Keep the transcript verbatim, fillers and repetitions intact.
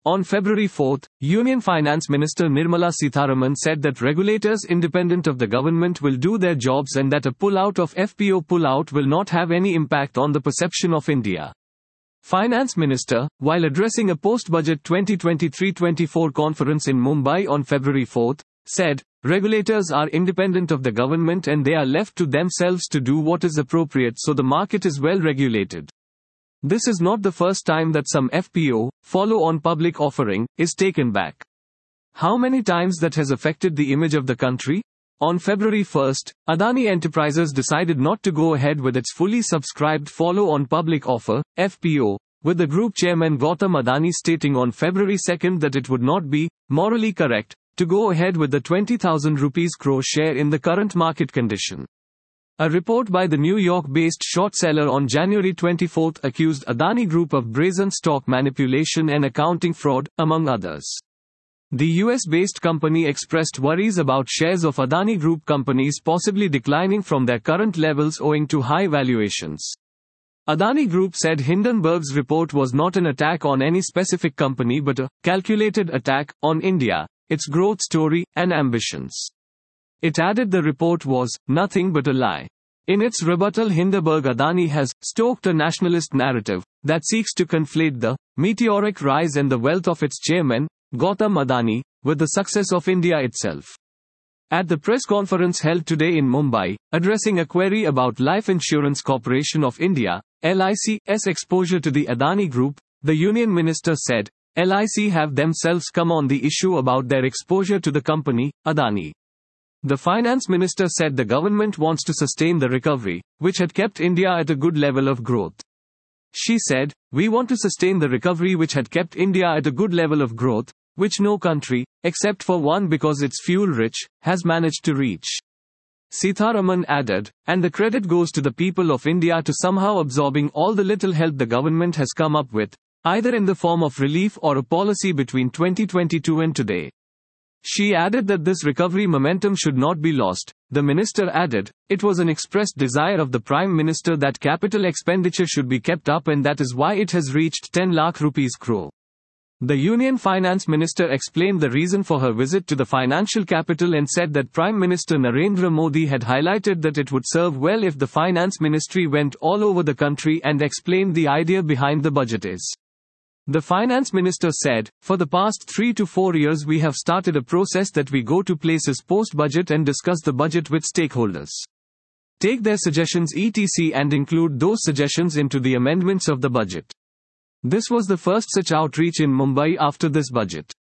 On February fourth, Union Finance Minister Nirmala Sitharaman said that regulators independent of the government will do their jobs and that a pull-out of F P O pull-out will not have any impact on the perception of India. Finance Minister, while addressing a post-budget twenty twenty-three twenty-four conference in Mumbai on February fourth, said, regulators are independent of the government and they are left to themselves to do what is appropriate so the market is well regulated. This is not the first time that some F P O, follow-on public offering, is taken back. How many times that has affected the image of the country? On February first, Adani Enterprises decided not to go ahead with its fully subscribed follow-on public offer, F P O, with the group chairman Gautam Adani stating on February second that it would not be morally correct to go ahead with the twenty thousand rupees crore share in the current market condition. A report by the New York-based short seller on January twenty-fourth accused Adani Group of brazen stock manipulation and accounting fraud, among others. The U S-based company expressed worries about shares of Adani Group companies possibly declining from their current levels owing to high valuations. Adani Group said Hindenburg's report was not an attack on any specific company but a calculated attack on India, its growth story, and ambitions. It added the report was nothing but a lie. In its rebuttal, Hindenburg Adani has stoked a nationalist narrative that seeks to conflate the meteoric rise and the wealth of its chairman, Gautam Adani, with the success of India itself. At the press conference held today in Mumbai, addressing a query about Life Insurance Corporation of India, L I C's exposure to the Adani Group, the Union Minister said, L I C have themselves come on the issue about their exposure to the company, Adani. The finance minister said the government wants to sustain the recovery, which had kept India at a good level of growth. She said, we want to sustain the recovery which had kept India at a good level of growth, which no country, except for one because it's fuel-rich, has managed to reach. Sitharaman added, and the credit goes to the people of India to somehow absorbing all the little help the government has come up with, either in the form of relief or a policy between twenty twenty-two and today. She added that this recovery momentum should not be lost. The minister added, it was an expressed desire of the Prime Minister that capital expenditure should be kept up and that is why it has reached ten lakh rupees crore. The Union Finance Minister explained the reason for her visit to the financial capital and said that Prime Minister Narendra Modi had highlighted that it would serve well if the Finance Ministry went all over the country and explained the idea behind the budget is. The finance minister said, for the past three to four years we have started a process that we go to places post-budget and discuss the budget with stakeholders. Take their suggestions et cetera and include those suggestions into the amendments of the budget. This was the first such outreach in Mumbai after this budget.